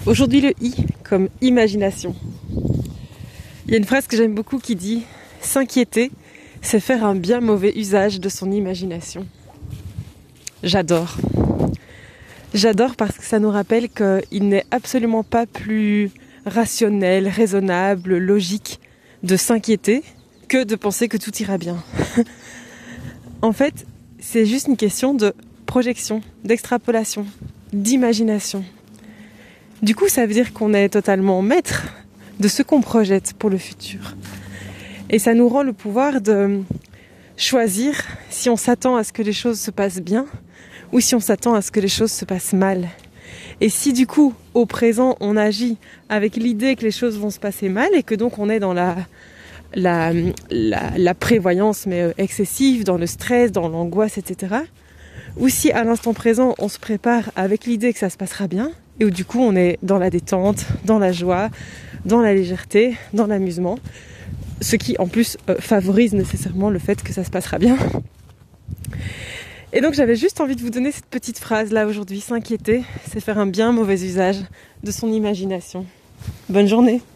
Aujourd'hui le I comme imagination. Il y a une phrase que j'aime beaucoup qui dit « S'inquiéter, c'est faire un bien mauvais usage de son imagination ». J'adore. J'adore parce que ça nous rappelle qu'il n'est absolument pas plus rationnel, raisonnable, logique de s'inquiéter que de penser que tout ira bien. En fait, c'est juste une question de projection, d'extrapolation, d'imagination. Du coup, ça veut dire qu'on est totalement maître de ce qu'on projette pour le futur. Et ça nous rend le pouvoir de choisir si on s'attend à ce que les choses se passent bien ou si on s'attend à ce que les choses se passent mal. Et si du coup, au présent, on agit avec l'idée que les choses vont se passer mal et que donc on est dans la prévoyance mais excessive, dans le stress, dans l'angoisse, etc. Ou si à l'instant présent, on se prépare avec l'idée que ça se passera bien et où du coup on est dans la détente, dans la joie, dans la légèreté, dans l'amusement, ce qui en plus favorise nécessairement le fait que ça se passera bien. Et donc j'avais juste envie de vous donner cette petite phrase là aujourd'hui, s'inquiéter, c'est faire un bien mauvais usage de son imagination. Bonne journée!